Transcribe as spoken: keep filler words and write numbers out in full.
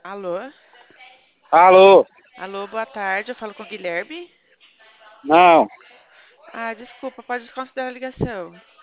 Alô? Alô? Alô, boa tarde. Eu falo com o Guilherme. Não, Ah, desculpa, pode desconsiderar a ligação.